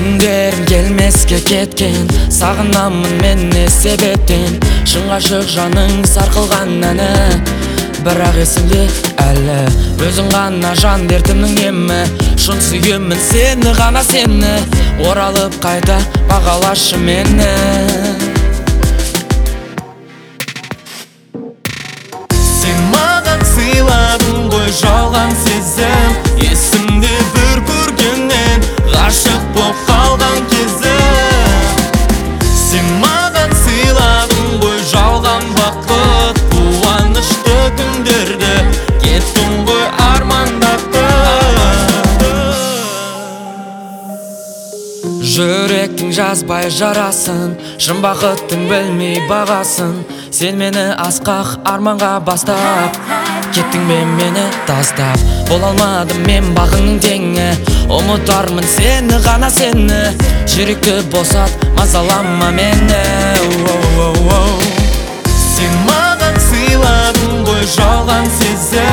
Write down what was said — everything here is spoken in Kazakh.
күндерим келмеске кеткен, сагынамын мен себептен. Шын гашык жаның саркылган әне, бирок эсимде әлі. Өзүң гана жан дертимдин эми, шын сүйөмүн сени гана сени. Оралып кайта багалашы мени. Сен маған сыйладың ғой жалған сезім, есімде бір көргеннен ғашық боп қалған кезім. Сен маған сыйладың ғой жалған бақыт, қуанышты күндерді кеттің ғой армандатып. Жүректің жазбай жарасын, шын бақыттың білмей бағасын. Сен мені асқақ арманға бастап, кеттің бе мені тастап. Бола алмадым мен бағыңның теңі, ұмытармын сені ғана сені. Жүректі босат, мазалама мені. Сен маған сыйладың ғой жалған сезім,